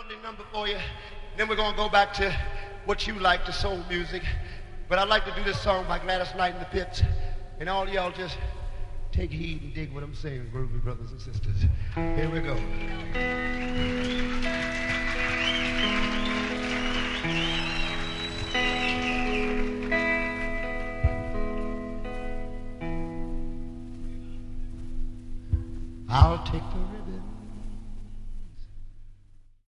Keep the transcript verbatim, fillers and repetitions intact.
lovely number for you. Then we're going to go back to what you like, the soul music. But I'd like to do this song by Gladys Knight and the Pits. And all y'all just take heed and dig what I'm saying, groovy brothers and sisters. Here we go. I'll take the ribbon